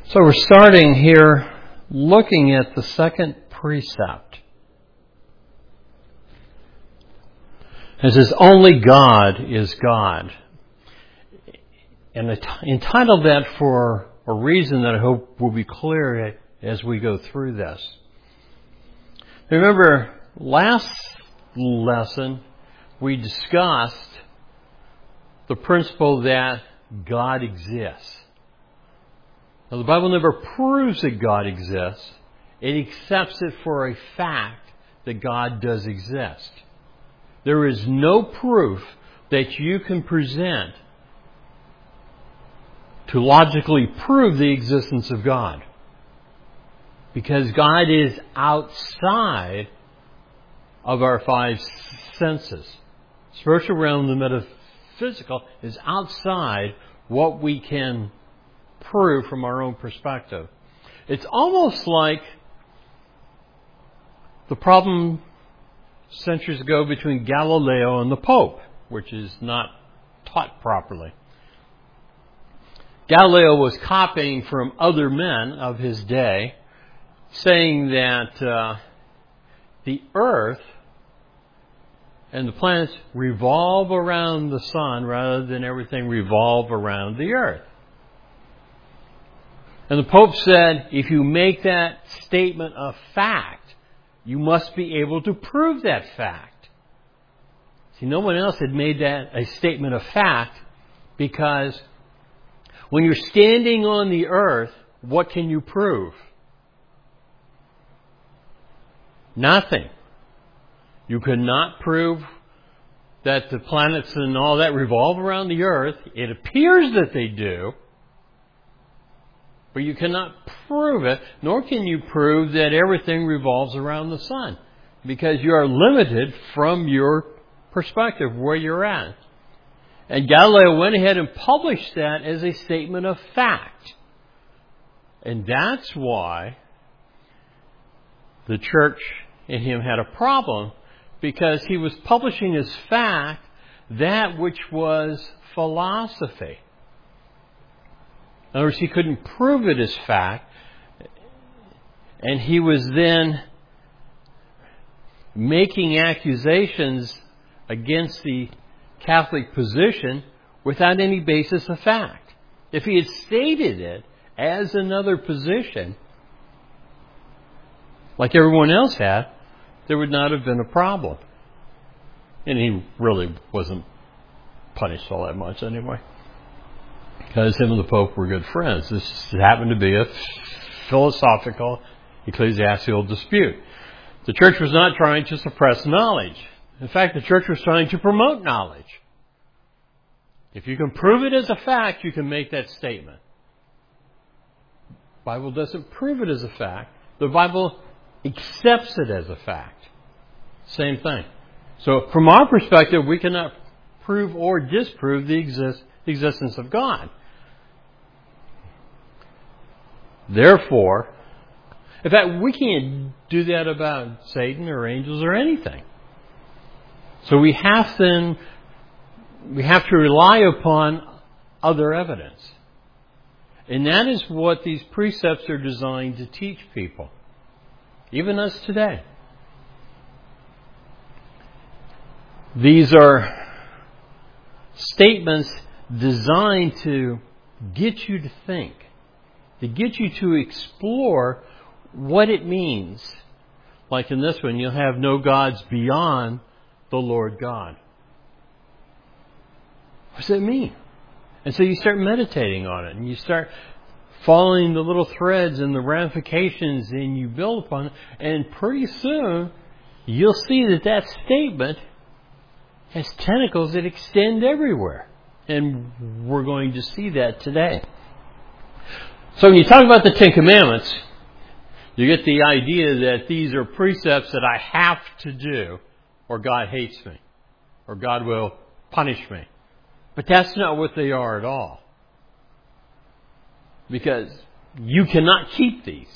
So we're starting here looking at the second precept. It says, only God is God. And I entitled that for a reason that I hope will be clear as we go through this. Remember, last lesson we discussed the principle that God exists. Now, the Bible never proves that God exists. It accepts it for a fact that God does exist. There is no proof that you can present to logically prove the existence of God. Because God is outside of our five senses. Spiritual realm, the metaphysical, is outside what we can prove from our own perspective. It's almost like the problem centuries ago between Galileo and the Pope, which is not taught properly. Galileo was copying from other men of his day, saying that the earth and the planets revolve around the sun rather than everything revolve around the earth. And the Pope said, if you make that statement a fact, you must be able to prove that fact. See, no one else had made that a statement of fact because when you're standing on the earth, what can you prove? Nothing. You cannot prove that the planets and all that revolve around the earth. It appears that they do. But you cannot prove it, nor can you prove that everything revolves around the sun, because you are limited from your perspective, where you're at. And Galileo went ahead and published that as a statement of fact. And that's why the church in him had a problem, because he was publishing as fact that which was philosophy. In other words, he couldn't prove it as fact, and he was then making accusations against the Catholic position without any basis of fact. If he had stated it as another position, like everyone else had, there would not have been a problem. And he really wasn't punished all that much anyway, because him and the Pope were good friends. This happened to be a philosophical, ecclesiastical dispute. The church was not trying to suppress knowledge. In fact, the church was trying to promote knowledge. If you can prove it as a fact, you can make that statement. The Bible doesn't prove it as a fact. The Bible accepts it as a fact. Same thing. So from our perspective, we cannot prove or disprove the existence of God. Therefore, in fact, we can't do that about Satan or angels or anything. So we have to rely upon other evidence. And that is what these precepts are designed to teach people, even us today. These are statements designed to get you to think, to get you to explore what it means. Like in this one, you'll have no gods beyond the Lord God. What does that mean? And so you start meditating on it, and you start following the little threads and the ramifications, and you build upon it, and pretty soon you'll see that that statement has tentacles that extend everywhere. And we're going to see that today. So when you talk about the Ten Commandments, you get the idea that these are precepts that I have to do, or God hates me, or God will punish me. But that's not what they are at all. Because you cannot keep these.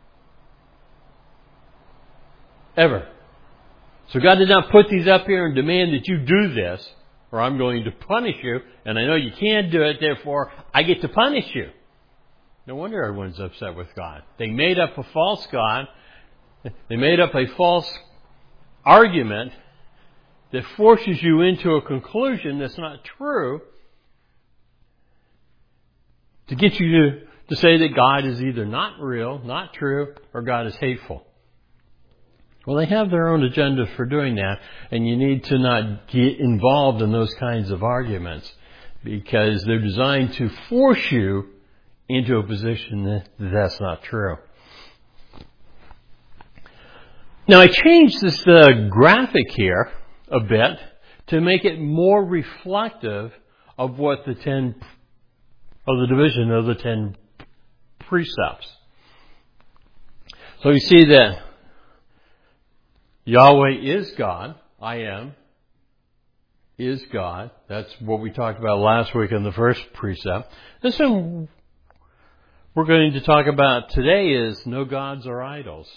Ever. So God did not put these up here and demand that you do this, or I'm going to punish you, and I know you can't do it, therefore I get to punish you. No wonder everyone's upset with God. They made up a false God. They made up a false argument that forces you into a conclusion that's not true to get you to say that God is either not real, not true, or God is hateful. Well, they have their own agenda for doing that, and you need to not get involved in those kinds of arguments because they're designed to force you into a position that's not true. Now, I changed this graphic here a bit to make it more reflective of what the division of the 10 precepts. So you see that Yahweh is God. I am is God. That's what we talked about last week in the first precept. This one we're going to talk about today is no gods or idols.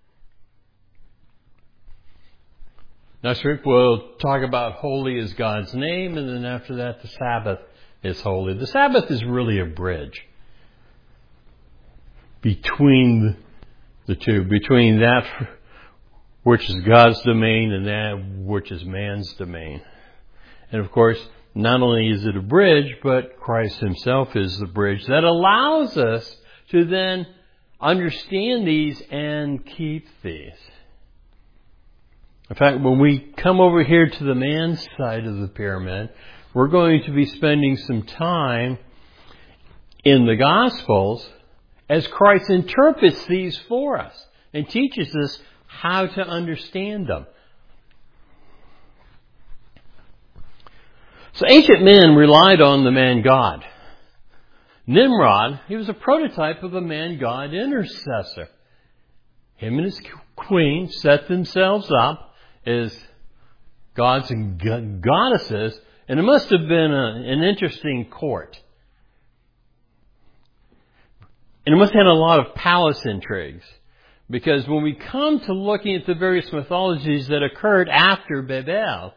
Next week we'll talk about holy is God's name, and then after that the Sabbath is holy. The Sabbath is really a bridge between the two, between that which is God's domain and that which is man's domain. And of course, not only is it a bridge, but Christ himself is the bridge that allows us to then understand these and keep these. In fact, when we come over here to the man's side of the pyramid, we're going to be spending some time in the Gospels as Christ interprets these for us and teaches us how to understand them. So ancient men relied on the man God. Nimrod, he was a prototype of a man God intercessor. Him and his queen set themselves up as gods and goddesses, and it must have been an interesting court. And it must have had a lot of palace intrigues. Because when we come to looking at the various mythologies that occurred after Babel,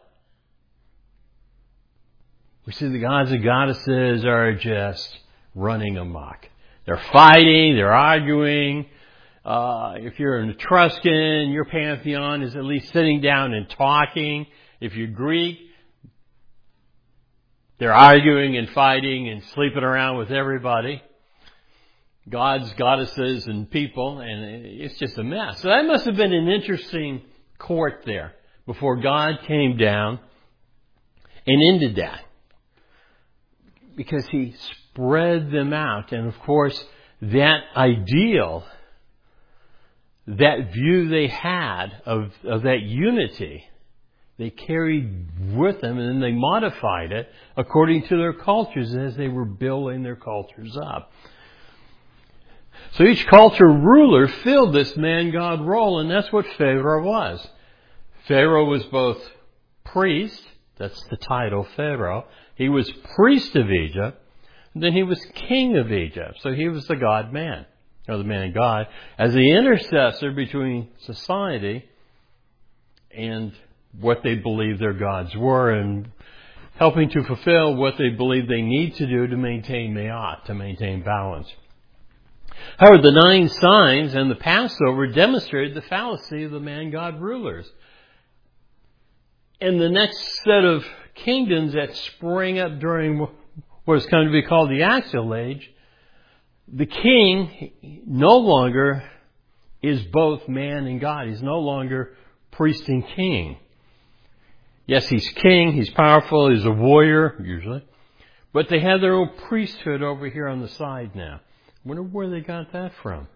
we see the gods and goddesses are just running amok. They're fighting, they're arguing. If you're an Etruscan, your pantheon is at least sitting down and talking. If you're Greek, they're arguing and fighting and sleeping around with everybody. Gods, goddesses, and people, and it's just a mess. So that must have been an interesting court there before God came down and ended that. Because he spread them out. And of course, that ideal, that view they had of that unity, they carried with them and then they modified it according to their cultures as they were building their cultures up. So each culture ruler filled this man-God role, and that's what Pharaoh was. Pharaoh was both priest, that's the title, Pharaoh. He was priest of Egypt, and then he was king of Egypt. So he was the God-man, or the man-God, as the intercessor between society and what they believed their gods were, and helping to fulfill what they believe they need to do to maintain Ma'at, to maintain balance. However, the 9 signs and the Passover demonstrated the fallacy of the man-God rulers. And the next set of kingdoms that sprang up during what is going to be called the Axial Age, the king no longer is both man and God. He's no longer priest and king. Yes, he's king, he's powerful, he's a warrior, usually. But they have their own priesthood over here on the side now. I wonder where they got that from.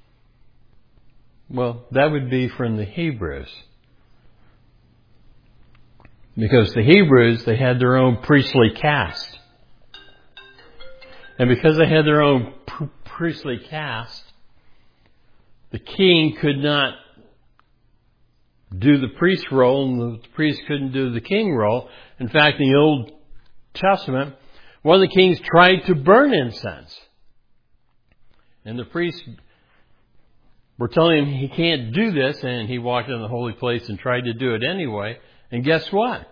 Well, that would be from the Hebrews. Because the Hebrews, they had their own priestly caste. And because they had their own priestly caste, the king could not do the priest role and the priest couldn't do the king role. In fact, in the Old Testament, one of the kings tried to burn incense. And the priests were telling him he can't do this, and he walked in the holy place and tried to do it anyway. And guess what?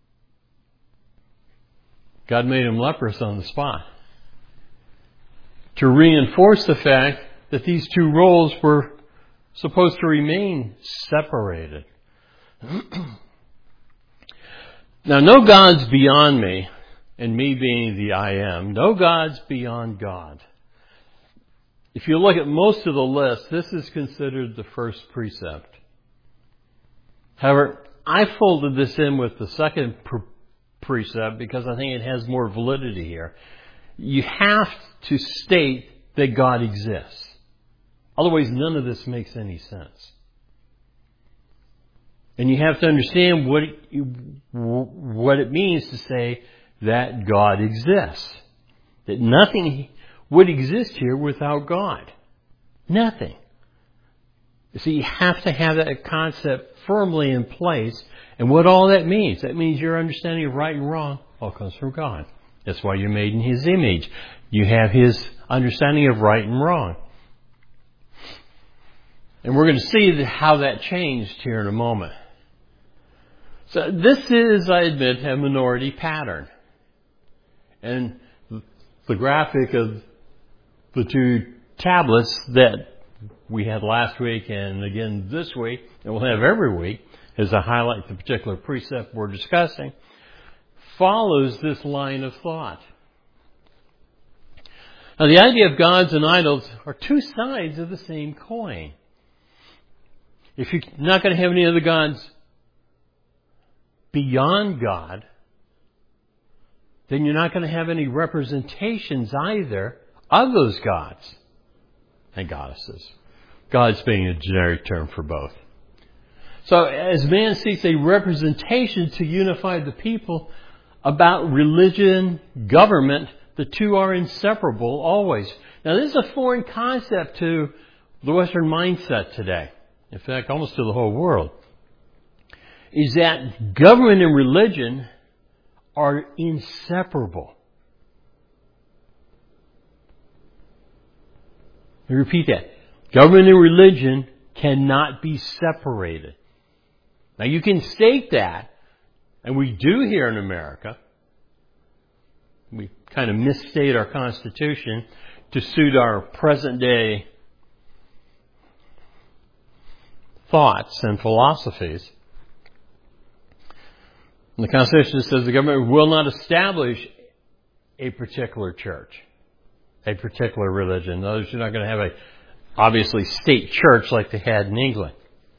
God made him leprous on the spot. to reinforce the fact that these two roles were supposed to remain separated. Now, no gods beyond me, and me being the I am, no gods beyond God. If you look at most of the list, this is considered the first precept. However, I folded this in with the second precept because I think it has more validity here. You have to state that God exists. Otherwise, none of this makes any sense. And you have to understand what it means to say that God exists. That nothing would exist here without God. Nothing. You see, you have to have that concept firmly in place. And what all that means your understanding of right and wrong all comes from God. That's why you're made in His image. You have His understanding of right and wrong. And we're going to see how that changed here in a moment. So this is, I admit, a minority pattern. And the graphic of the two tablets that we had last week and again this week, and we'll have every week, as I highlight the particular precept we're discussing, follows this line of thought. Now, the idea of gods and idols are two sides of the same coin. If you're not going to have any other gods beyond God, then you're not going to have any representations either of those gods and goddesses. Gods being a generic term for both. So as man seeks a representation to unify the people about religion, government, the two are inseparable always. Now this is a foreign concept to the Western mindset today. In fact, almost to the whole world. Is that government and religion are inseparable. Let me repeat that. Government and religion cannot be separated. Now you can state that, and we do here in America. We kind of misstate our Constitution to suit our present day thoughts and philosophies. And the Constitution says the government will not establish a particular church, a particular religion. In other words, you're not going to have a, obviously, state church like they had in England.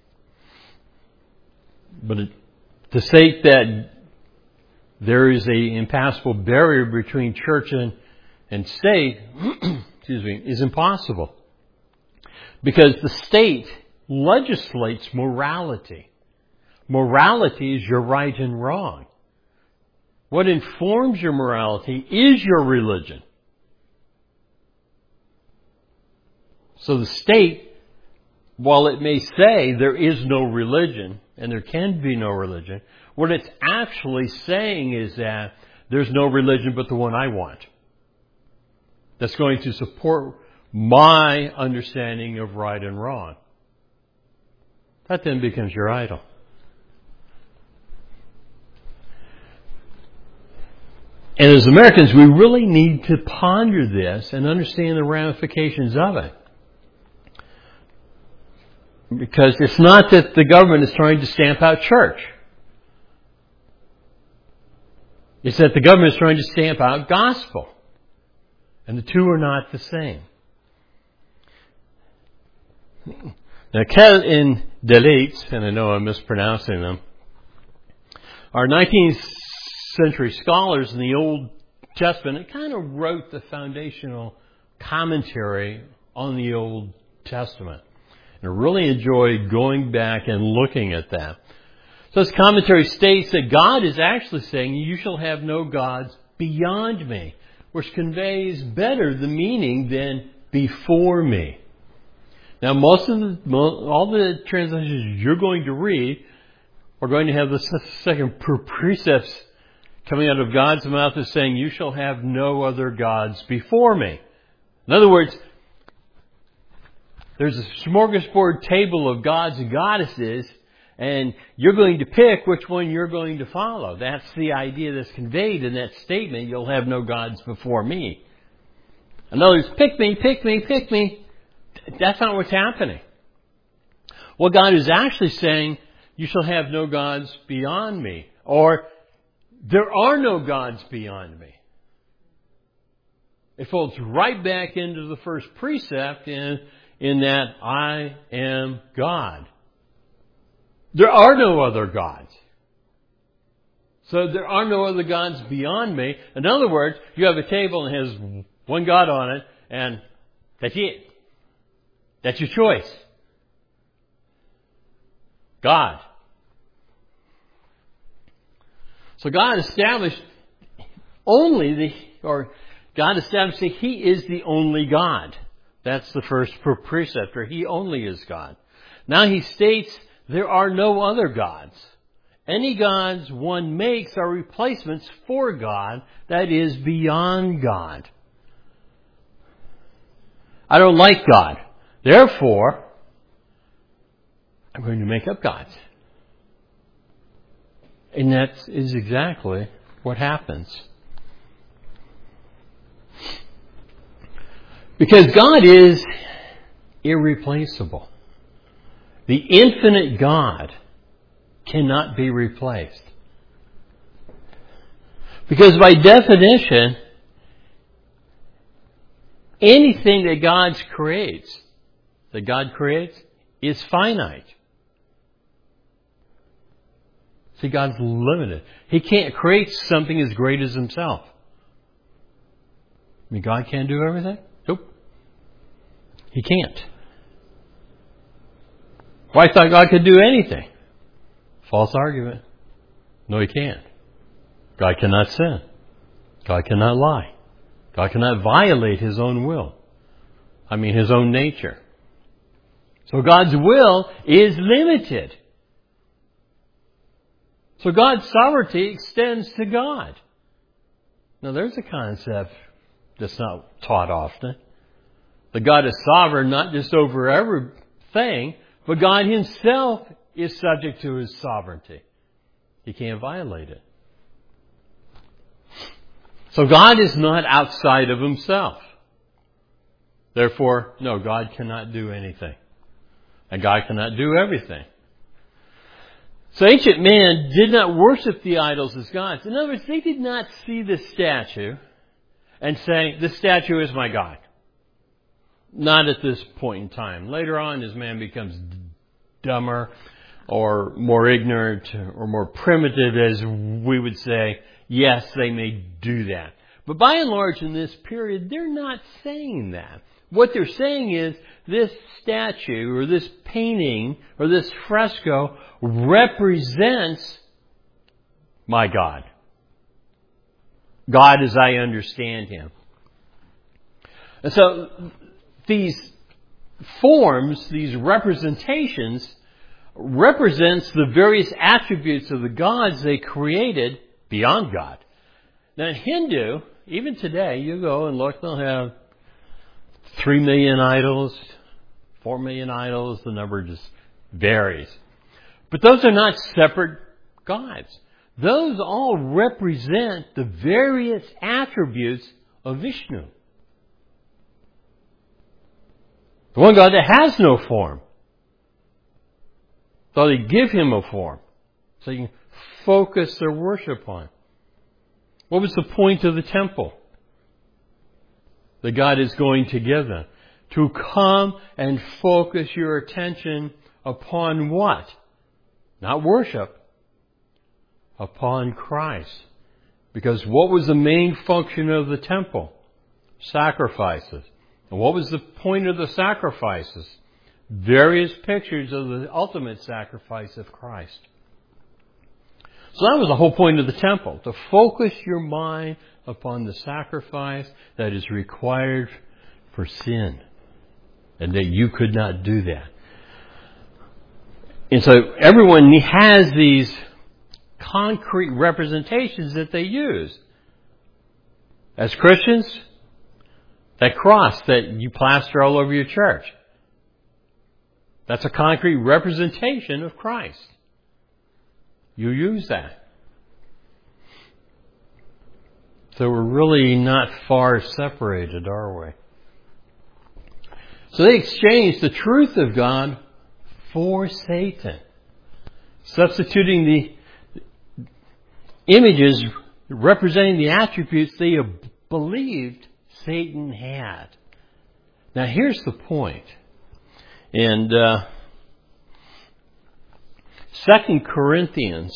But to state that there is an impassable barrier between church and state, excuse me, is impossible. Because the state legislates morality. Morality is your right and wrong. What informs your morality is your religion. So the state, while it may say there is no religion, and there can be no religion, what it's actually saying is that there's no religion but the one I want. That's going to support my understanding of right and wrong. That then becomes your idol. And as Americans, we really need to ponder this and understand the ramifications of it. Because it's not that the government is trying to stamp out church. It's that the government is trying to stamp out gospel. And the two are not the same. Now, Kel and Delit, and I know I'm mispronouncing them, are 19th century scholars in the Old Testament. It kind of wrote the foundational commentary on the Old Testament. And I really enjoyed going back and looking at that. So this commentary states that God is actually saying, you shall have no gods beyond me, which conveys better the meaning than before me. Now, all the translations you're going to read are going to have the second precepts coming out of God's mouth as saying, you shall have no other gods before me. In other words, there's a smorgasbord table of gods and goddesses, and you're going to pick which one you're going to follow. That's the idea that's conveyed in that statement, you'll have no gods before me. In other words, pick me, pick me, pick me. That's not what's happening. What God is actually saying, you shall have no gods beyond me. Or, there are no gods beyond me. It folds right back into the first precept in that I am God. There are no other gods. So there are no other gods beyond me. In other words, you have a table and it has one God on it, and that's it. That's your choice. God. So God established God established that He is the only God. That's the first precept, or He only is God. Now He states there are no other gods. Any gods one makes are replacements for God, that is beyond God. I don't like God. Therefore, I'm going to make up gods. And that is exactly what happens. Because God is irreplaceable. The infinite God cannot be replaced. Because by definition, anything that God creates is finite. See, God's limited. He can't create something as great as Himself. I mean, God can't do everything? Nope. He can't. Well, I thought God could do anything. False argument. No, He can't. God cannot sin. God cannot lie. God cannot violate His own will. His own nature. So God's will is limited. So God's sovereignty extends to God. Now there's a concept that's not taught often. That God is sovereign not just over everything, but God Himself is subject to His sovereignty. He can't violate it. So God is not outside of Himself. Therefore, no, God cannot do anything. And God cannot do everything. So ancient man did not worship the idols as gods. In other words, they did not see the statue and say, this statue is my God. Not at this point in time. Later on, as man becomes dumber or more ignorant or more primitive, as we would say, yes, they may do that. But by and large, in this period, they're not saying that. What they're saying is this statue or this painting or this fresco represents my God. God as I understand Him. And so these forms, these representations, represents the various attributes of the gods they created beyond God. Now in Hindu, even today, you go and look, they'll have 3 million idols, 4 million idols, the number just varies. But those are not separate gods. Those all represent the various attributes of Vishnu. The one God that has no form. So they give Him a form. So you can focus their worship on. What was the point of the temple that God is going to give them? To come and focus your attention upon what? Not worship. Upon Christ. Because what was the main function of the temple? Sacrifices. And what was the point of the sacrifices? Various pictures of the ultimate sacrifice of Christ. So that was the whole point of the temple. To focus your mind upon the sacrifice that is required for sin. And that you could not do that. And so everyone has these concrete representations that they use. As Christians, that cross that you plaster all over your church. That's a concrete representation of Christ. You use that. So we're really not far separated, are we? So they exchanged the truth of God for Satan, substituting the images representing the attributes they believed Satan had. Now here's the point. In 2 Corinthians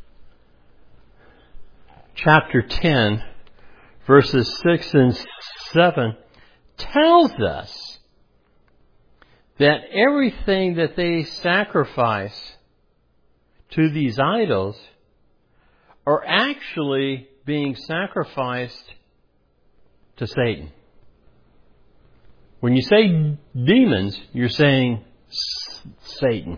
chapter 10, verses 6 and 7 tells us that everything that they sacrifice to these idols are actually being sacrificed to Satan. When you say demons, you're saying Satan.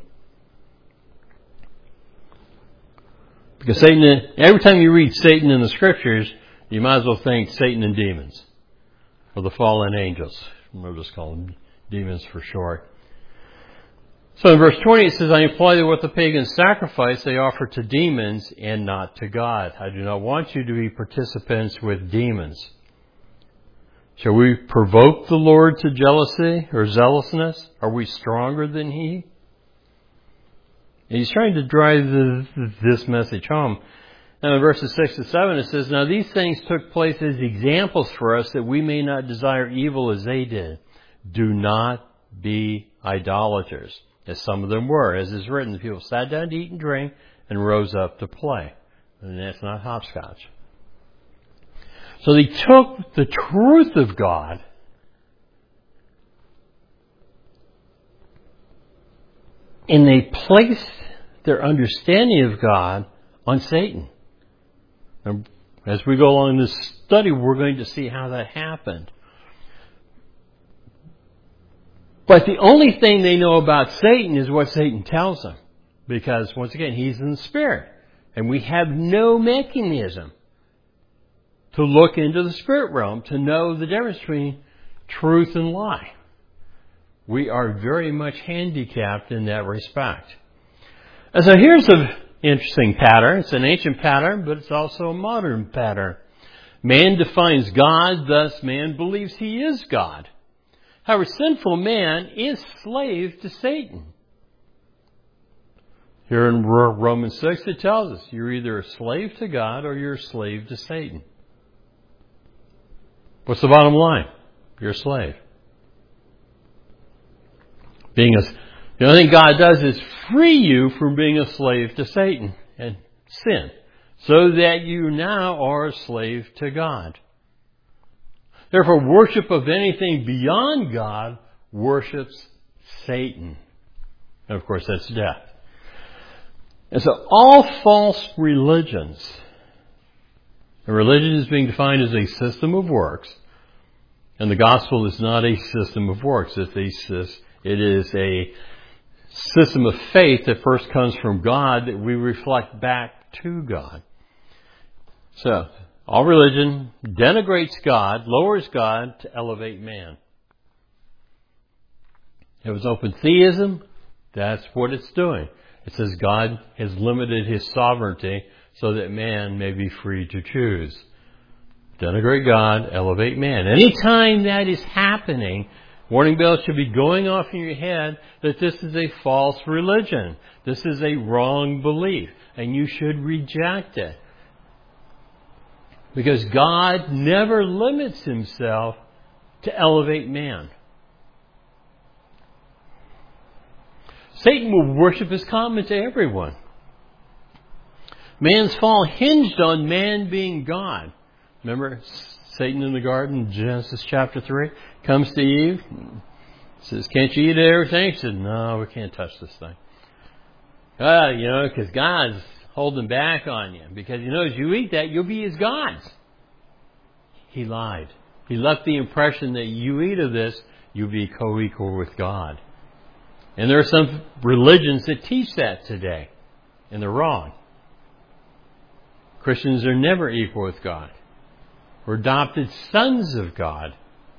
Because Satan, every time you read Satan in the Scriptures, you might as well think Satan and demons, or the fallen angels. We'll just call them demons for short. So in verse 20 it says, I imply that what the pagans sacrifice they offer to demons and not to God. I do not want you to be participants with demons. Shall we provoke the Lord to jealousy or zealousness? Are we stronger than He? And he's trying to drive this message home. Now in verses 6 to 7 it says, Now these things took place as examples for us that we may not desire evil as they did. Do not be idolaters, as some of them were. As is written, the people sat down to eat and drink and rose up to play. And that's not hopscotch. So they took the truth of God and they placed their understanding of God on Satan. And as we go along in this study, we're going to see how that happened. But the only thing they know about Satan is what Satan tells them. Because, once again, he's in the spirit. And we have no mechanism to look into the spirit realm to know the difference between truth and lie. We are very much handicapped in that respect. And so here's an interesting pattern. It's an ancient pattern, but it's also a modern pattern. Man defines God, thus man believes he is God. However, sinful man is slave to Satan. Here in Romans 6 it tells us you're either a slave to God or you're a slave to Satan. What's the bottom line? You're a slave. The only thing God does is free you from being a slave to Satan and sin, so that you now are a slave to God. Therefore, worship of anything beyond God worships Satan. And of course, that's death. And so all false religions, and religion is being defined as a system of works, and the gospel is not a system of works. It is a system of faith that first comes from God that we reflect back to God. So, all religion denigrates God, lowers God to elevate man. If it's open theism, that's what it's doing. It says God has limited His sovereignty so that man may be free to choose. Denigrate God, elevate man. Anytime that is happening, warning bells should be going off in your head that this is a false religion. This is a wrong belief, and you should reject it. Because God never limits Himself to elevate man. Satan will worship his common to everyone. Man's fall hinged on man being God. Remember Satan in the garden, Genesis chapter 3, comes to Eve, says, "Can't you eat everything?" She said, "No, we can't touch this thing." Because God's holding back on you. Because as you eat that, you'll be His gods. He lied. He left the impression that you eat of this, you'll be co-equal with God. And there are some religions that teach that today, and they're wrong. Christians are never equal with God. We're adopted sons of God.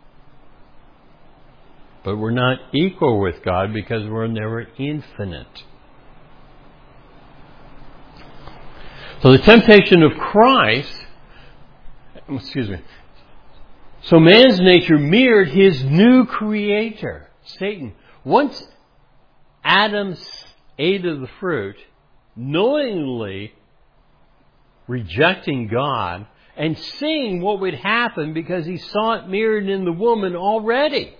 But we're not equal with God because we're never infinite. So the temptation of Christ, excuse me. So man's nature mirrored his new creator, Satan. Once Adam ate of the fruit, knowingly rejecting God and seeing what would happen because he saw it mirrored in the woman already.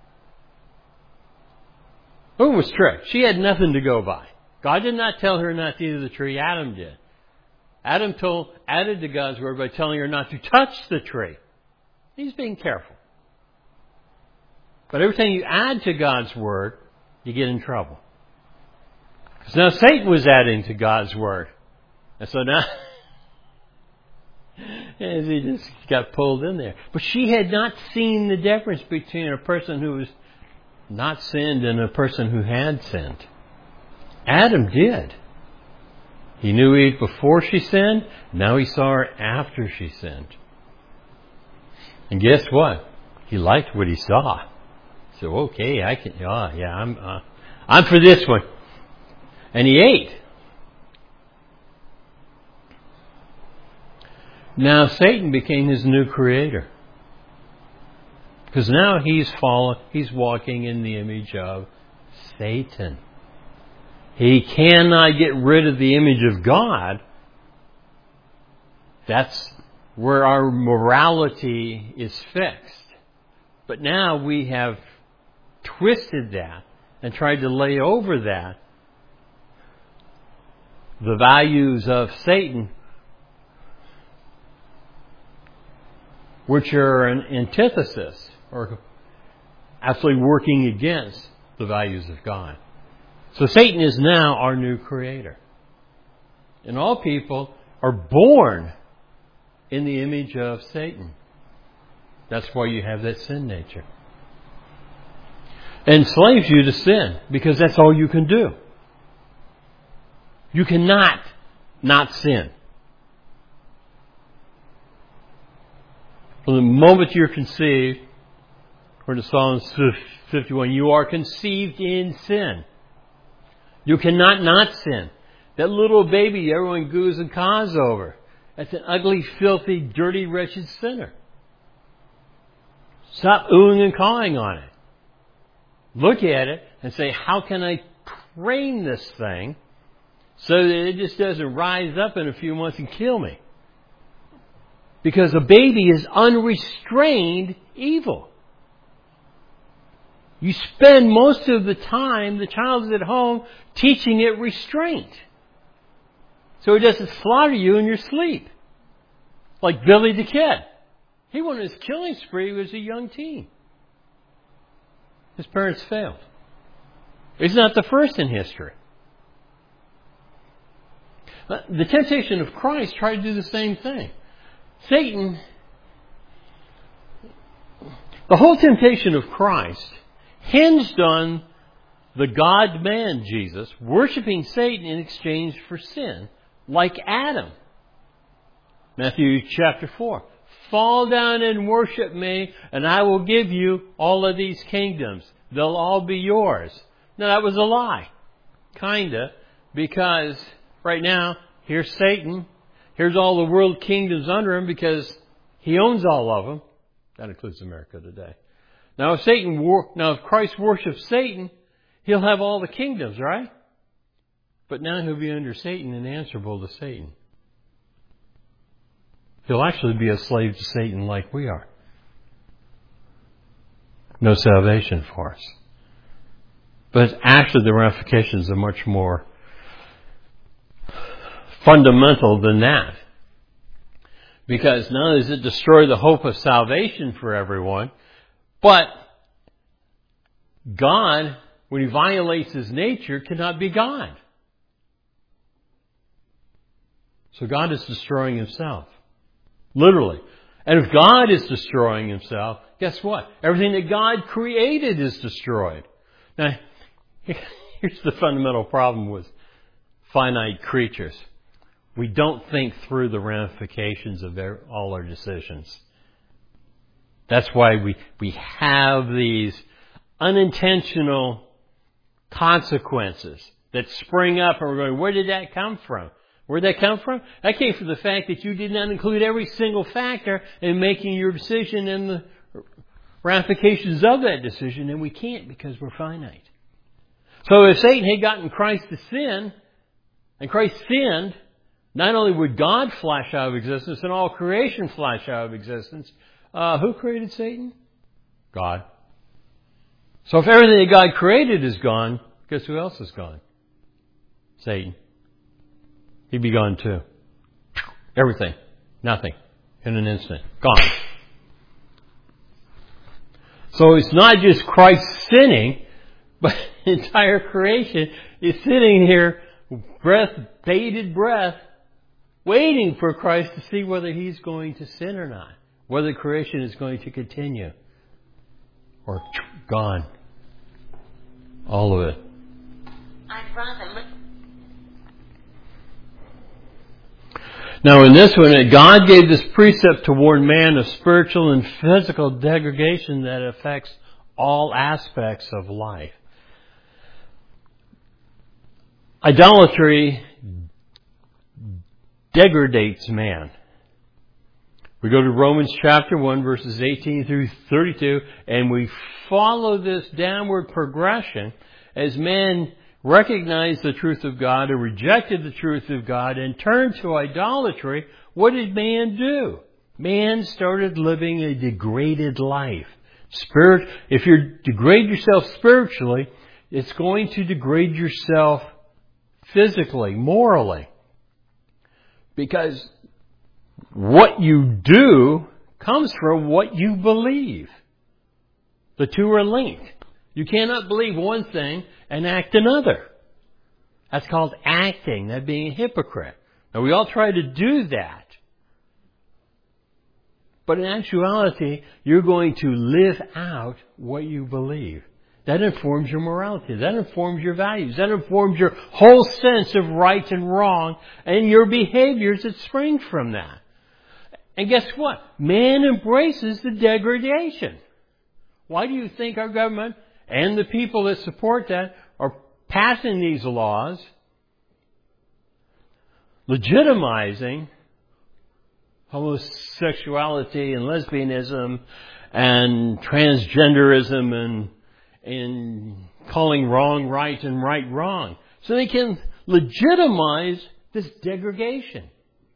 The woman was tricked. She had nothing to go by. God did not tell her not to eat of the tree. Adam did. Adam added to God's word by telling her not to touch the tree. He's being careful. But every time you add to God's word, you get in trouble. Because now Satan was adding to God's word. And so now he just got pulled in there. But she had not seen the difference between a person who was not sinned and a person who had sinned. Adam did. He knew Eve before she sinned. Now he saw her after she sinned. And guess what? He liked what he saw. So okay, I'm for this one. And he ate. Now Satan became his new creator. Because now he's walking in the image of Satan. He cannot get rid of the image of God. That's where our morality is fixed. But now we have twisted that and tried to lay over that the values of Satan, which are an antithesis or absolutely working against the values of God. So Satan is now our new creator. And all people are born in the image of Satan. That's why you have that sin nature. It enslaves you to sin because that's all you can do. You cannot not sin. From the moment you're conceived, according to Psalms 51, you are conceived in sin. You cannot not sin. That little baby everyone goos and caws over, that's an ugly, filthy, dirty, wretched sinner. Stop oohing and cawing on it. Look at it and say, how can I train this thing so that it just doesn't rise up in a few months and kill me? Because a baby is unrestrained evil. You spend most of the time, the child is at home, teaching it restraint. So it doesn't slaughter you in your sleep. Like Billy the Kid. He went on his killing spree when he was a young teen. His parents failed. He's not the first in history. The temptation of Christ tried to do the same thing. Satan, the whole temptation of Christ hinged on the God-man Jesus worshiping Satan in exchange for sin, like Adam. Matthew chapter 4. Fall down and worship me, and I will give you all of these kingdoms. They'll all be yours. Now that was a lie. Kinda. Because right now, here's Satan. Here's all the world kingdoms under him because he owns all of them. That includes America today. Now if Christ worships Satan, he'll have all the kingdoms, right? But now he'll be under Satan and answerable to Satan. He'll actually be a slave to Satan like we are. No salvation for us. But actually the ramifications are much more fundamental than that. Because not only does it destroy the hope of salvation for everyone, but God, when he violates his nature, cannot be God. So God is destroying himself. Literally. And if God is destroying himself, guess what? Everything that God created is destroyed. Now, here's the fundamental problem with finite creatures. We don't think through the ramifications of all our decisions. That's why we have these unintentional consequences that spring up and we're going, where did that come from? Where'd that come from? That came from the fact that you did not include every single factor in making your decision and the ramifications of that decision, and we can't because we're finite. So if Satan had gotten Christ to sin, and Christ sinned, not only would God flash out of existence and all creation flash out of existence, who created Satan? God. So if everything that God created is gone, guess who else is gone? Satan. He'd be gone too. Everything. Nothing. In an instant. Gone. So it's not just Christ sinning, but the entire creation is sitting here, bated breath, waiting for Christ to see whether He's going to sin or not. Whether creation is going to continue. Or gone. All of it. I'd rather look. Now in this one, God gave this precept to warn man of spiritual and physical degradation that affects all aspects of life. Idolatry degrades man. We go to Romans chapter 1 verses 18 through 32 and we follow this downward progression as man recognized the truth of God and rejected the truth of God and turned to idolatry. What did man do? Man started living a degraded life. If you degrade yourself spiritually, it's going to degrade yourself physically, morally. Because what you do comes from what you believe. The two are linked. You cannot believe one thing and act another. That's called acting. That's being a hypocrite. Now we all try to do that. But in actuality, you're going to live out what you believe. That informs your morality. That informs your values. That informs your whole sense of right and wrong and your behaviors that spring from that. And guess what? Man embraces the degradation. Why do you think our government and the people that support that are passing these laws, legitimizing homosexuality and lesbianism and transgenderism and calling wrong right and right wrong? So they can legitimize this degradation.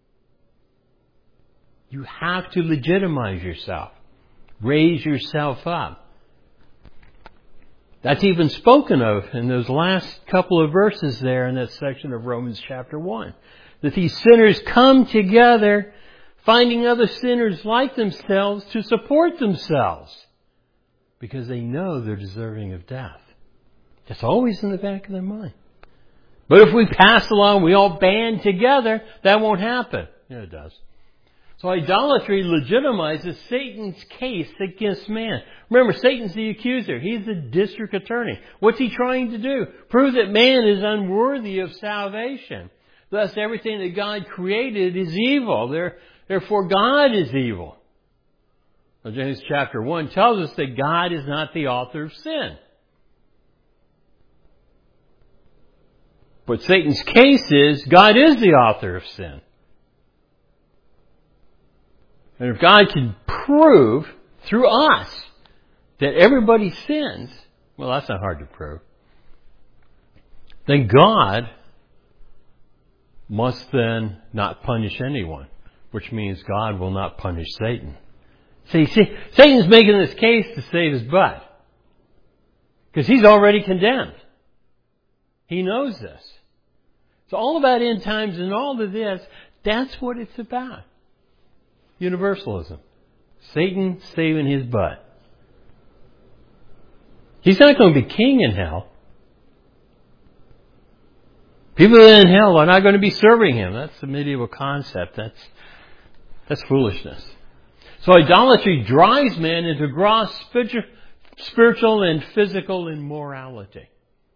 You have to legitimize yourself. Raise yourself up. That's even spoken of in those last couple of verses there in that section of Romans chapter 1. That these sinners come together, finding other sinners like themselves to support themselves. Because they know they're deserving of death. It's always in the back of their mind. But if we pass along, we all band together, that won't happen. Yeah, it does. So idolatry legitimizes Satan's case against man. Remember, Satan's the accuser. He's the district attorney. What's he trying to do? Prove that man is unworthy of salvation. Thus, everything that God created is evil. Therefore, God is evil. Well, James chapter 1 tells us that God is not the author of sin. But Satan's case is God is the author of sin. And if God can prove through us that everybody sins, well, that's not hard to prove. Then God must then not punish anyone, which means God will not punish Satan. See, Satan's making this case to save his butt. Because he's already condemned. He knows this. It's all about end times and all of this. That's what it's about. Universalism. Satan saving his butt. He's not going to be king in hell. People in hell are not going to be serving him. That's the medieval concept. That's foolishness. So idolatry drives man into gross spiritual and physical immorality.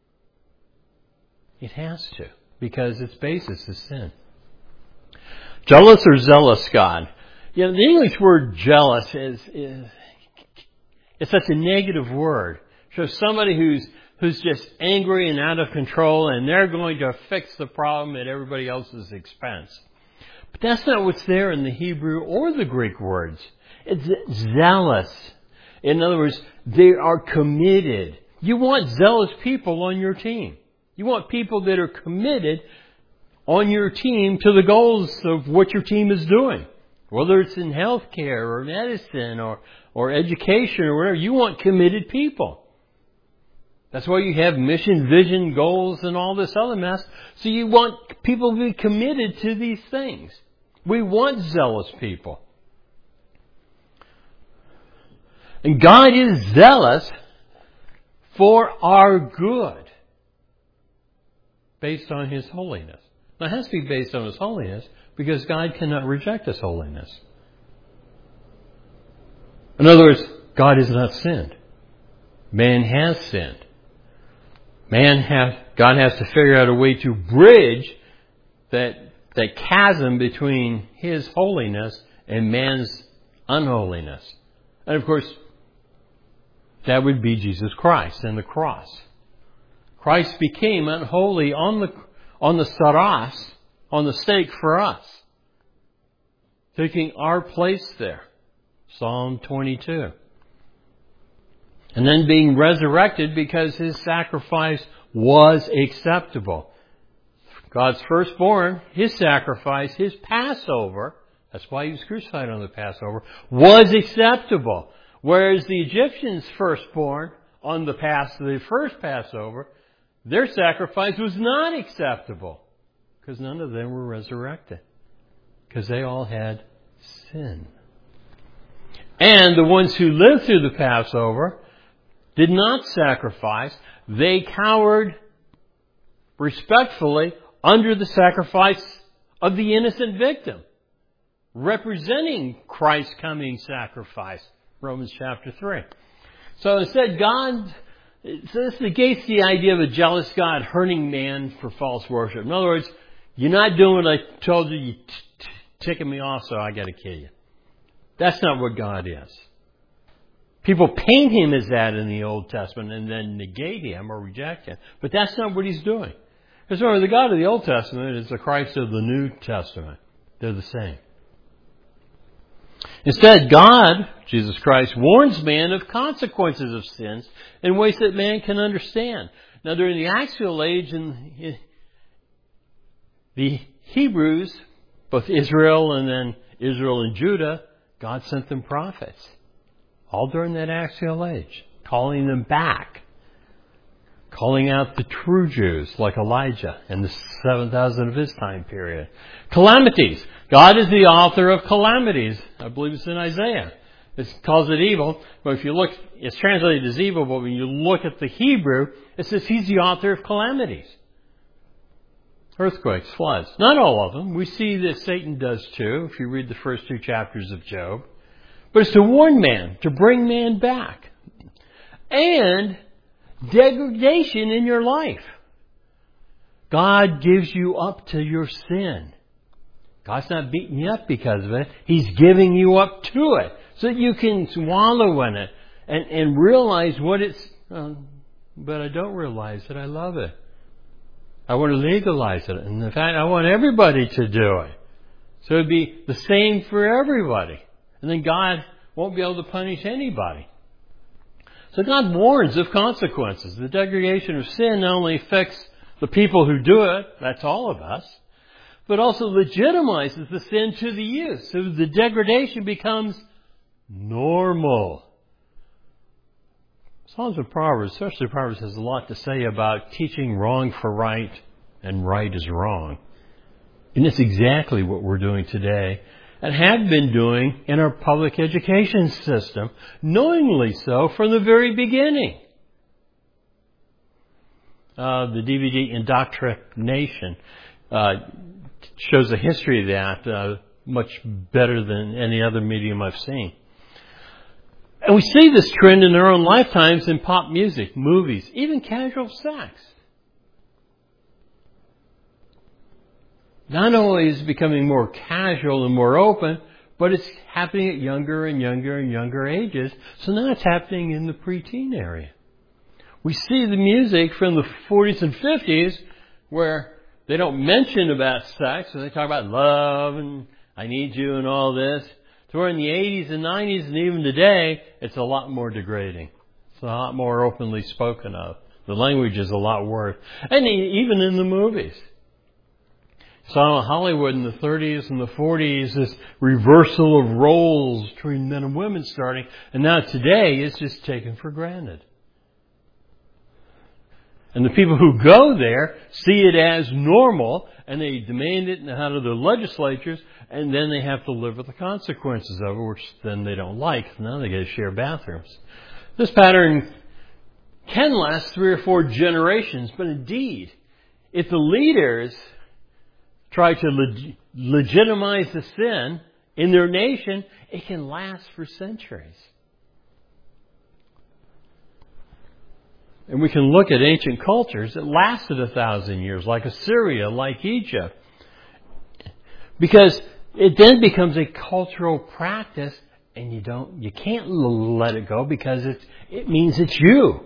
It has to, because its basis is sin. Jealous or zealous God. You know, the English word jealous is such a negative word. It shows somebody who's just angry and out of control, and they're going to fix the problem at everybody else's expense. But that's not what's there in the Hebrew or the Greek words. It's zealous. In other words, they are committed. You want zealous people on your team. You want people that are committed on your team to the goals of what your team is doing. Whether it's in healthcare or medicine or education or whatever, you want committed people. That's why you have mission, vision, goals, and all this other mess. So you want people to be committed to these things. We want zealous people. And God is zealous for our good, based on His holiness. Now, it has to be based on His holiness, because God cannot reject His holiness. In other words, God has not sinned. Man has sinned. God has to figure out a way to bridge that chasm between His holiness and man's unholiness. And of course, that would be Jesus Christ and the cross. Christ became unholy on the saras, on the stake for us, taking our place there. Psalm 22. And then being resurrected because His sacrifice was acceptable. God's firstborn, His sacrifice, His Passover, that's why He was crucified on the Passover, was acceptable. Whereas the Egyptians' firstborn on the first Passover, their sacrifice was not acceptable. Because none of them were resurrected. Because they all had sin. And the ones who lived through the Passover did not sacrifice. They cowered respectfully under the sacrifice of the innocent victim, representing Christ's coming sacrifice. Romans chapter 3. So instead, this negates the idea of a jealous God hurting man for false worship. In other words, you're not doing what I told you, you're ticking me off, so I got to kill you. That's not what God is. People paint Him as that in the Old Testament and then negate Him or reject Him. But that's not what He's doing. Because remember, the God of the Old Testament is the Christ of the New Testament. They're the same. Instead, God, Jesus Christ, warns man of consequences of sins in ways that man can understand. Now, during the Axial Age, in the Hebrews, both Israel and then Israel and Judah, God sent them prophets. All during that Axial Age, calling them back. Calling out the true Jews like Elijah and the 7,000 of his time period. Calamities. God is the author of calamities. I believe it's in Isaiah. It calls it evil. But if you look, it's translated as evil, but when you look at the Hebrew, it says He's the author of calamities. Earthquakes, floods. Not all of them. We see that Satan does too, if you read the first 2 chapters of Job. But it's to warn man, to bring man back. And degradation in your life. God gives you up to your sin. God's not beating you up because of it. He's giving you up to it so that you can wallow in it and realize what it's... but I don't realize that I love it. I want to legalize it. And in fact, I want everybody to do it. So it'd be the same for everybody. And then God won't be able to punish anybody. So God warns of consequences. The degradation of sin not only affects the people who do it, that's all of us, but also legitimizes the sin to the youth. So the degradation becomes normal. Psalms and Proverbs, especially Proverbs, has a lot to say about teaching wrong for right and right is wrong. And it's exactly what we're doing today and have been doing in our public education system, knowingly so from the very beginning. The DVD Indoctrination shows a history of that much better than any other medium I've seen. And we see this trend in our own lifetimes in pop music, movies, even casual sex. Not only is it becoming more casual and more open, but it's happening at younger and younger and younger ages. So now it's happening in the preteen area. We see the music from the 40s and 50s where they don't mention about sex, so they talk about love and I need you and all this. So we're in the 80s and 90s and even today, it's a lot more degrading. It's a lot more openly spoken of. The language is a lot worse. And even in the movies. So in Hollywood in the 30s and the 40s, this reversal of roles between men and women starting. And now today, it's just taken for granted. And the people who go there see it as normal, and they demand it out of their legislatures, and then they have to live with the consequences of it, which then they don't like. Now they get to share bathrooms. This pattern can last 3 or 4 generations, but indeed, if the leaders try to legitimize the sin in their nation, it can last for centuries. And we can look at ancient cultures that lasted 1,000 years, like Assyria, like Egypt. Because it then becomes a cultural practice, and you can't let it go because it means it's you.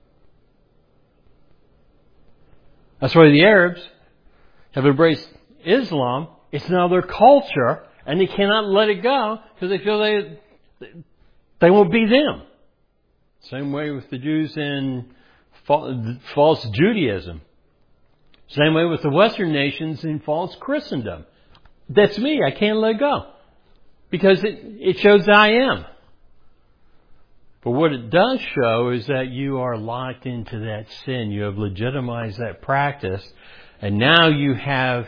That's why the Arabs have embraced Islam. It's now their culture, and they cannot let it go because they feel they won't be them. Same way with the Jews in false Judaism. Same way with the Western nations in false Christendom. That's me. I can't let go. Because it shows I am. But what it does show is that you are locked into that sin. You have legitimized that practice. And now you have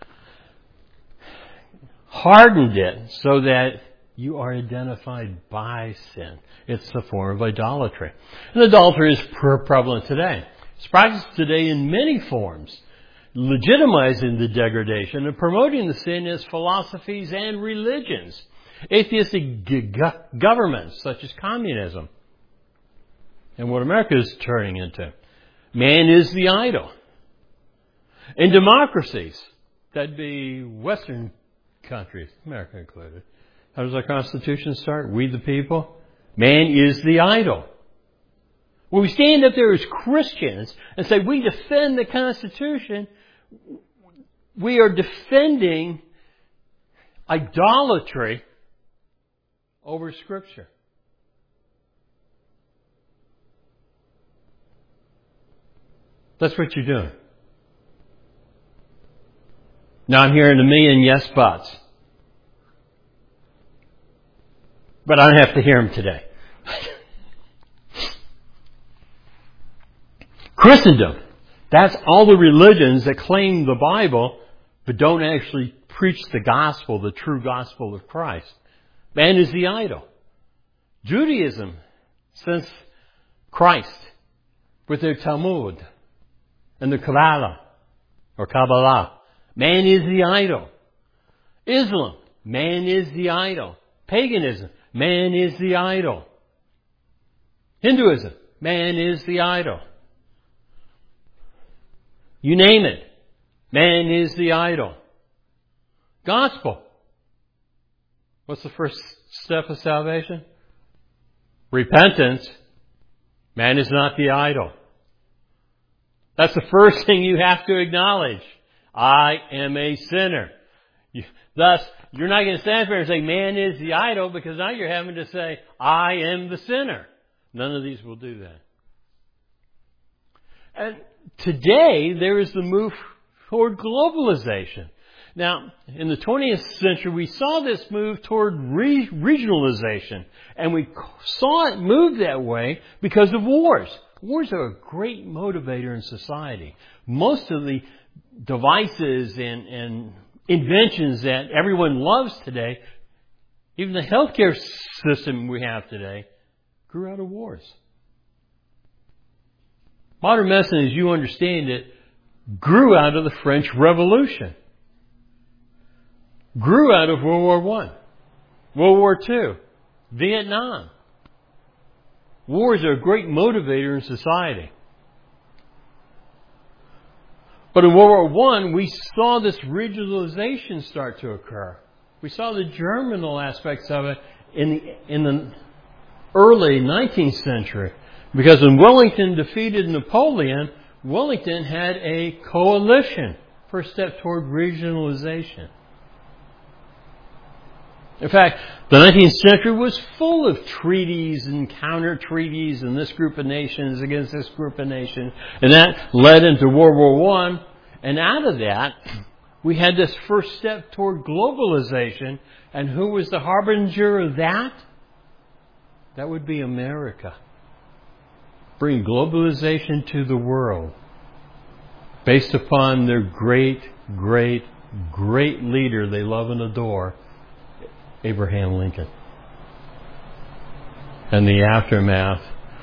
hardened it so that you are identified by sin. It's a form of idolatry. And idolatry is prevalent today. It's practiced today in many forms, legitimizing the degradation and promoting the sin as philosophies and religions. Atheistic governments such as communism. And what America is turning into. Man is the idol. In democracies, that'd be Western countries, America included. How does our Constitution start? We the people. Man is the idol. When we stand up there as Christians and say we defend the Constitution, we are defending idolatry over Scripture. That's what you're doing. Now I'm hearing a million yes buts. But I don't have to hear them today. Christendom. That's all the religions that claim the Bible, but don't actually preach the gospel, the true gospel of Christ. Man is the idol. Judaism, since Christ, with their Talmud and the Kabbalah, or Kabbalah. Man is the idol. Islam, man is the idol. Paganism, man is the idol. Hinduism, man is the idol. You name it, man is the idol. Gospel. What's the first step of salvation? Repentance. Man is not the idol. That's the first thing you have to acknowledge. I am a sinner. Thus, you're not going to stand there and say, man is the idol, because now you're having to say, I am the sinner. None of these will do that. And today, there is the move toward globalization. Now, in the 20th century, we saw this move toward regionalization. And we saw it move that way because of wars. Wars are a great motivator in society. Most of the devices and inventions that everyone loves today, even the healthcare system we have today, grew out of wars. Modern medicine, as you understand it, grew out of the French Revolution. Grew out of World War I, World War II, Vietnam. Wars are a great motivator in society. But in World War I, we saw this regionalization start to occur. We saw the germinal aspects of it in the early 19th century. Because when Wellington defeated Napoleon, Wellington had a coalition. First step toward regionalization. In fact, the 19th century was full of treaties and counter-treaties and this group of nations against this group of nations. And that led into World War I. And out of that, we had this first step toward globalization. And who was the harbinger of that? That would be America. Bring globalization to the world based upon their great, great, great leader they love and adore, Abraham Lincoln. And the aftermath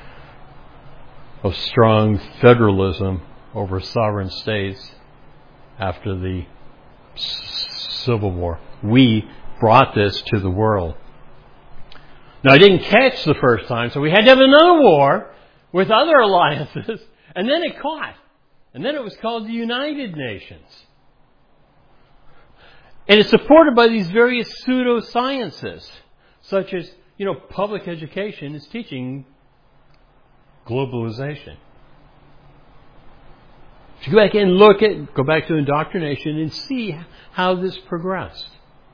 of strong federalism over sovereign states after the Civil War. We brought this to the world. Now, I didn't catch the first time, so we had to have another war with other alliances, and then it caught. And then it was called the United Nations. And it's supported by these various pseudosciences, such as, public education is teaching globalization. If you go back and go back to indoctrination and see how this progressed.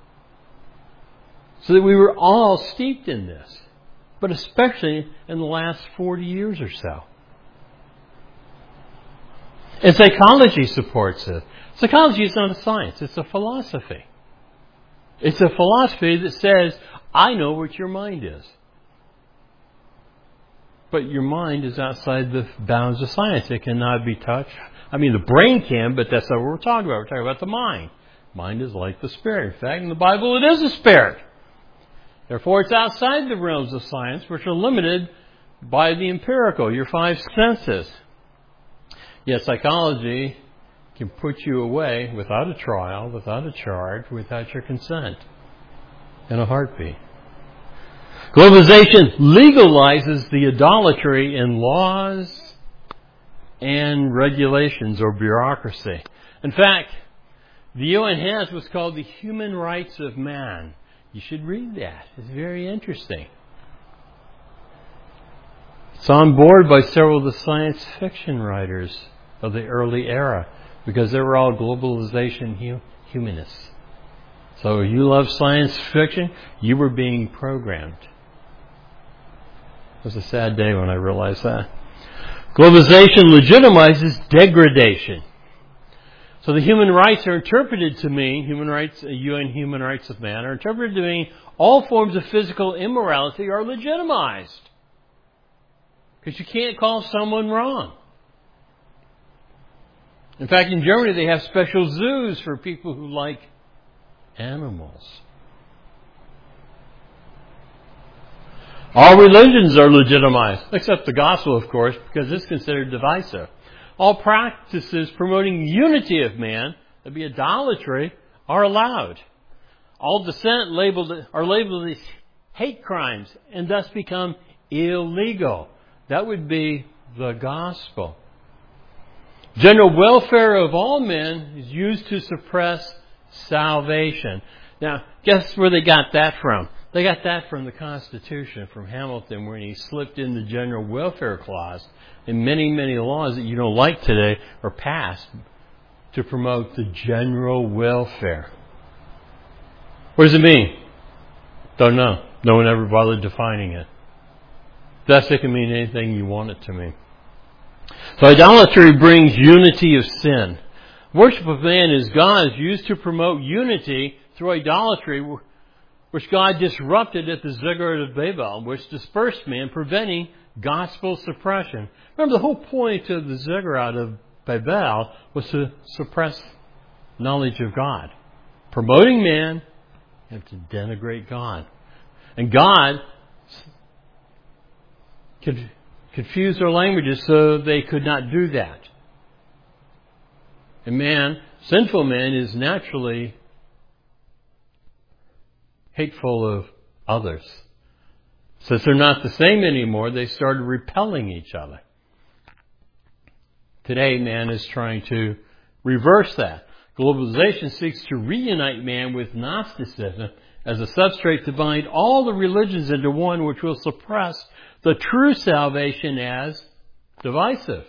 So that we were all steeped in this, but especially in the last 40 years or so. And psychology supports it. Psychology is not a science, it's a philosophy. It's a philosophy that says, I know what your mind is. But your mind is outside the bounds of science. It cannot be touched. I mean, the brain can, but that's not what we're talking about. We're talking about the mind. Mind is like the spirit. In fact, in the Bible, it is a spirit. Therefore, it's outside the realms of science, which are limited by the empirical, your five senses. Yet psychology can put you away without a trial, without a charge, without your consent, in a heartbeat. Globalization legalizes the idolatry in laws and regulations or bureaucracy. In fact, the UN has what's called the Human Rights of Man. You should read that. It's very interesting. It's on board by several of the science fiction writers of the early era because they were all globalization humanists. So if you love science fiction, you were being programmed. It was a sad day when I realized that. Globalization legitimizes degradation. So the human rights are interpreted to mean, UN Human Rights of Man, are interpreted to mean all forms of physical immorality are legitimized. Because you can't call someone wrong. In fact, in Germany they have special zoos for people who like animals. All religions are legitimized, except the gospel, of course, because it's considered divisive. All practices promoting unity of man, that'd be idolatry, are allowed. All dissent are labeled as hate crimes and thus become illegal. That would be the gospel. General welfare of all men is used to suppress salvation. Now, guess where they got that from? They got that from the Constitution, from Hamilton, where he slipped in the general welfare clause. And many, many laws that you don't like today are passed to promote the general welfare. What does it mean? Don't know. No one ever bothered defining it. Thus, it can mean anything you want it to mean. So idolatry brings unity of sin. Worship of man is God is used to promote unity through idolatry, which God disrupted at the Ziggurat of Babel, which dispersed man, preventing gospel suppression. Remember, the whole point of the Ziggurat of Babel was to suppress knowledge of God. Promoting man and to denigrate God. And God confused their languages so they could not do that. And man, sinful man, is naturally hateful of others. Since they're not the same anymore, they started repelling each other. Today, man is trying to reverse that. Globalization seeks to reunite man with Gnosticism as a substrate to bind all the religions into one, which will suppress the true salvation as divisive.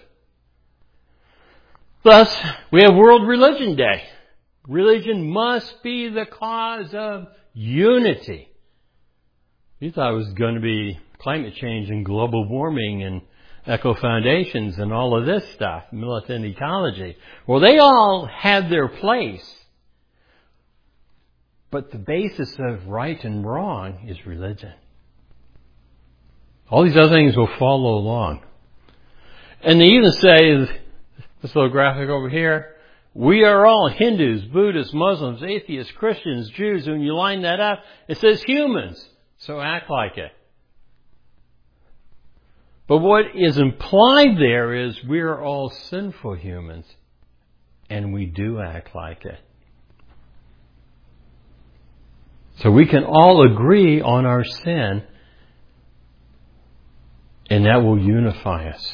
Thus, we have World Religion Day. Religion must be the cause of unity. You thought it was going to be climate change and global warming and eco-foundations and all of this stuff, militant ecology. Well, they all had their place. But the basis of right and wrong is religion. All these other things will follow along. And they even say, this little graphic over here, we are all Hindus, Buddhists, Muslims, atheists, Christians, Jews. When you line that up, it says humans. So act like it. But what is implied there is we are all sinful humans. And we do act like it. So we can all agree on our sin. And that will unify us.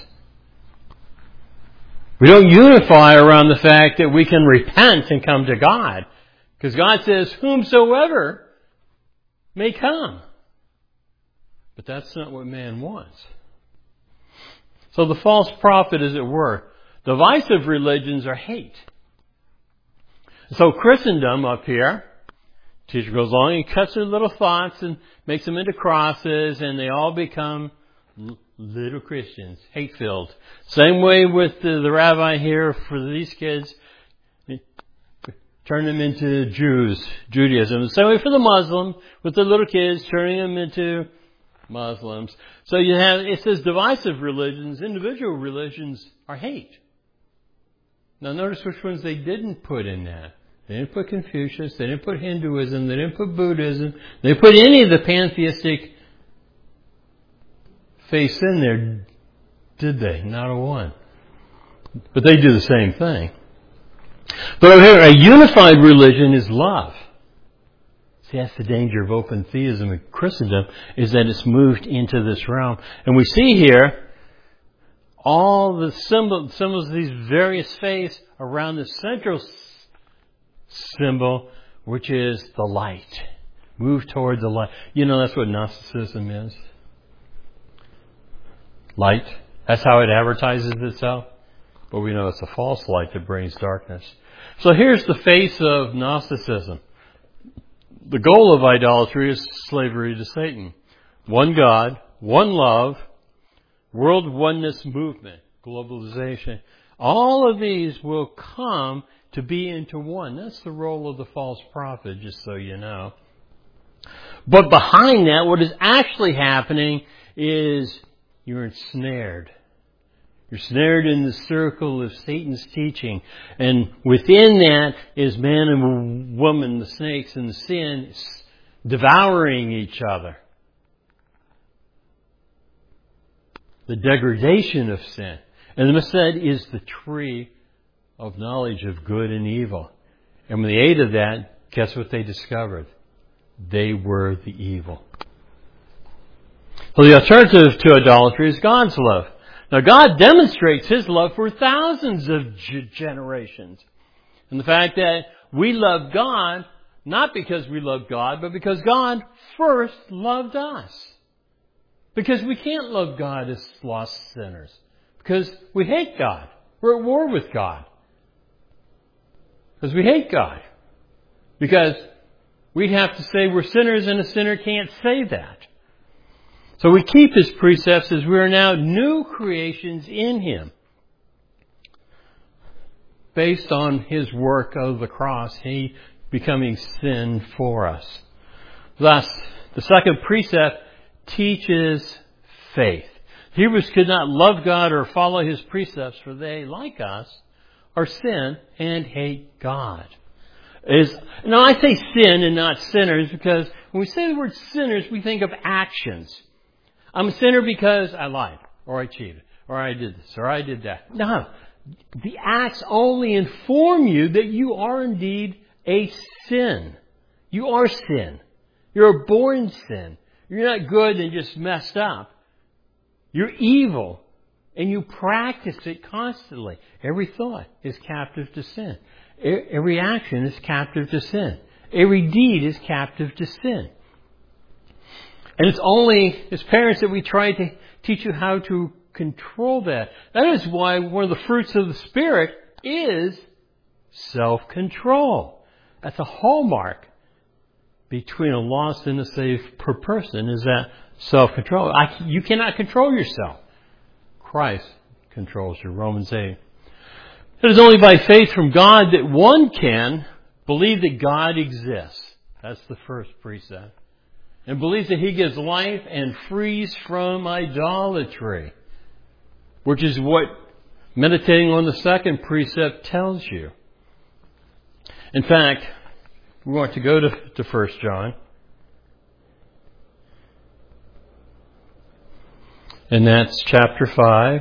We don't unify around the fact that we can repent and come to God. Because God says, whomsoever may come. But that's not what man wants. So the false prophet, as it were, divisive religions are hate. So Christendom up here, teacher goes along and cuts their little thoughts and makes them into crosses, and they all become little Christians, hate-filled. Same way with the rabbi here for these kids, turn them into Jews, Judaism. Same way for the Muslim, with the little kids, turning them into Muslims. So you have, it says divisive religions, individual religions are hate. Now notice which ones they didn't put in that. They didn't put Confucius, they didn't put Hinduism, they didn't put Buddhism, they didn't put any of the pantheistic faiths in there, did they? Not a one. But they do the same thing. But over here, a unified religion is love. See, that's the danger of open theism in Christendom, is that it's moved into this realm. And we see here all the symbols of these various faiths around the central symbol, which is the light. Move toward the light. You know, that's what Gnosticism is. Light. That's how it advertises itself. But we know it's a false light that brings darkness. So here's the face of Gnosticism. The goal of idolatry is slavery to Satan. One God, one love, world oneness movement, globalization. All of these will come to be into one. That's the role of the false prophet, just so you know. But behind that, what is actually happening is you're ensnared. You're snared in the circle of Satan's teaching. And within that is man and woman, the snakes and the sin, devouring each other. The degradation of sin. And the Messiah is the tree of knowledge of good and evil. And when they ate of that, guess what they discovered? They were the evil. So the alternative to idolatry is God's love. Now God demonstrates His love for thousands of generations. And the fact that we love God, not because we love God, but because God first loved us. Because we can't love God as lost sinners. Because we hate God. We're at war with God. Because we hate God. Because we'd have to say we're sinners, and a sinner can't say that. So we keep His precepts as we are now new creations in Him. Based on His work of the cross, He becoming sin for us. Thus, the second precept teaches faith. Hebrews could not love God or follow His precepts, for they, like us, are sin and hate God. Now I say sin and not sinners because when we say the word sinners, we think of actions. I'm a sinner because I lied, or I cheated, or I did this, or I did that. No. The acts only inform you that you are indeed a sin. You are sin. You're a born sin. You're not good and just messed up. You're evil, and you practice it constantly. Every thought is captive to sin. Every action is captive to sin. Every deed is captive to sin. And it's only as parents that we try to teach you how to control that. That is why one of the fruits of the Spirit is self-control. That's a hallmark between a lost and a saved per person, is that self-control. You cannot control yourself. Christ controls you. Romans 8. It is only by faith from God that one can believe that God exists. That's the first precept. And believes that He gives life and frees from idolatry, which is what meditating on the second precept tells you. In fact, we want to go to 1 John. And that's chapter 5,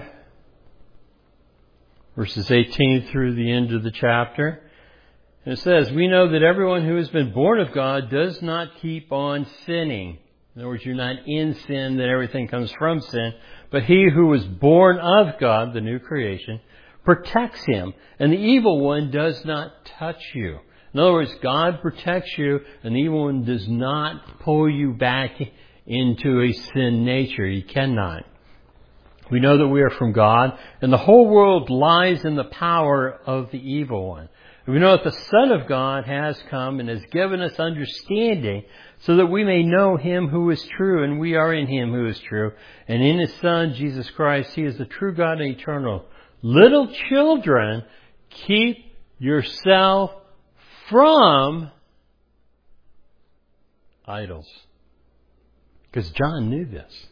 verses 18 through the end of the chapter. And it says, we know that everyone who has been born of God does not keep on sinning. In other words, you're not in sin, that everything comes from sin. But he who was born of God, the new creation, protects him. And the evil one does not touch you. In other words, God protects you, and the evil one does not pull you back into a sin nature. He cannot. We know that we are from God, and the whole world lies in the power of the evil one. We know that the Son of God has come and has given us understanding so that we may know Him who is true, and we are in Him who is true. And in His Son, Jesus Christ, He is the true God and eternal. Little children, keep yourself from idols. Because John knew this.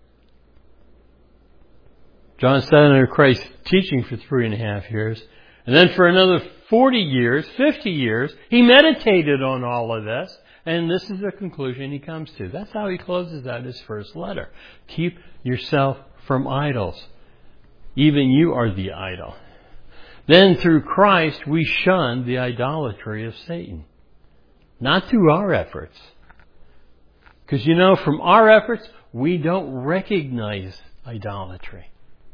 John sat under Christ's teaching for 3.5 years. And then for another 40 years, 50 years, he meditated on all of this. And this is the conclusion he comes to. That's how he closes out his first letter. Keep yourself from idols. Even you are the idol. Then through Christ, we shun the idolatry of Satan. Not through our efforts. Because from our efforts, we don't recognize idolatry.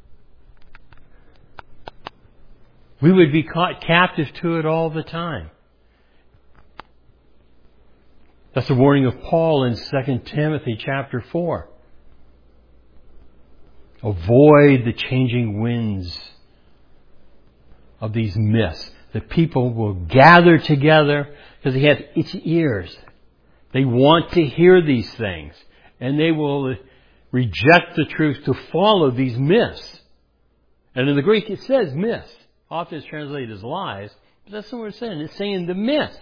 We would be caught captive to it all the time. That's the warning of Paul in 2 Timothy chapter 4. Avoid the changing winds of these myths. That people will gather together because they have itchy ears. They want to hear these things. And they will reject the truth to follow these myths. And in the Greek it says myths. Often it's translated as lies, but that's not what it's saying. It's saying the myths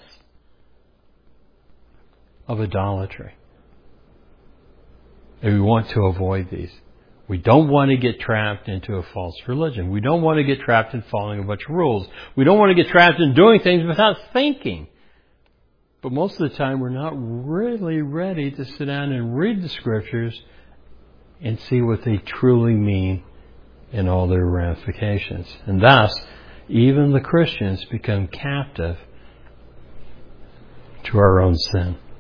of idolatry. And we want to avoid these. We don't want to get trapped into a false religion. We don't want to get trapped in following a bunch of rules. We don't want to get trapped in doing things without thinking. But most of the time we're not really ready to sit down and read the Scriptures and see what they truly mean in all their ramifications. And thus, even the Christians become captive to our own sin.